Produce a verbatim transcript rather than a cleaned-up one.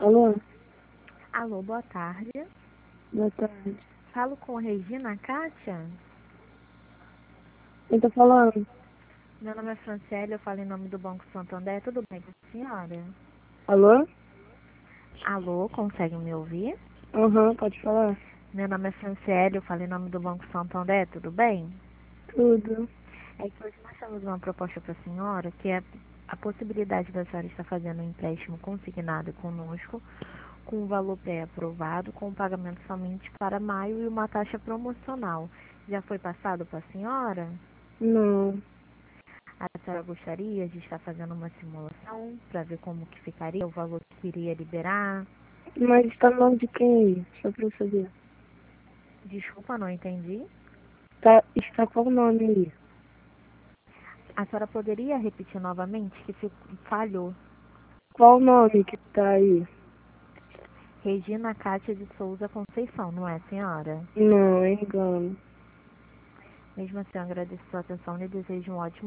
Alô? Alô, boa tarde. Boa tarde. Falo com Regina Kátia? Quem tá falando? Meu nome é Franciele, eu falo em nome do Banco Santander. Tudo bem com a senhora? Alô? Alô, consegue me ouvir? Aham, pode falar? Meu nome é Franciele, eu falo em nome do Banco Santander. Tudo bem? Tudo. É que hoje nós temos uma proposta para a senhora, que é a possibilidade da senhora estar fazendo um empréstimo consignado conosco, com um valor pré-aprovado, com pagamento somente para maio e uma taxa promocional. Já foi passado para a senhora? Não. A senhora gostaria de estar fazendo uma simulação para ver como que ficaria, o valor que iria liberar? Mas tá no nome de quem aí? Só pra eu saber. Desculpa, não entendi. Tá, está qual o nome aí? A senhora poderia repetir novamente que fi- falhou? Qual o nome que tá aí? Regina Cátia de Souza Conceição, não é, senhora? Não, é engano. Mesmo assim, eu agradeço a sua atenção e desejo um ótimo